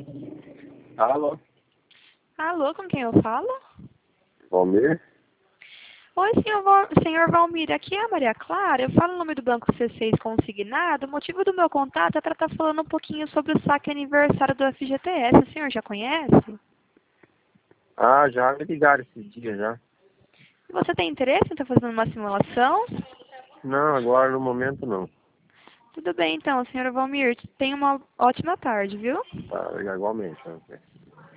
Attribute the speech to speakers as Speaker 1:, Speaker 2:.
Speaker 1: Alô?
Speaker 2: Alô, com quem eu falo?
Speaker 1: Valmir?
Speaker 2: Oi, senhor Valmir, aqui é a Maria Clara. Eu falo no nome do Banco C6 Consignado. O motivo do meu contato é para estar falando um pouquinho sobre o saque aniversário do FGTS. O senhor já conhece?
Speaker 1: Ah, já me ligaram esses dias já.
Speaker 2: Você tem interesse em estar fazendo uma simulação?
Speaker 1: Não, agora no momento não.
Speaker 2: Tudo bem, então, senhor Valmir. Tenha uma ótima tarde, viu?
Speaker 1: Tá, igualmente. Ok.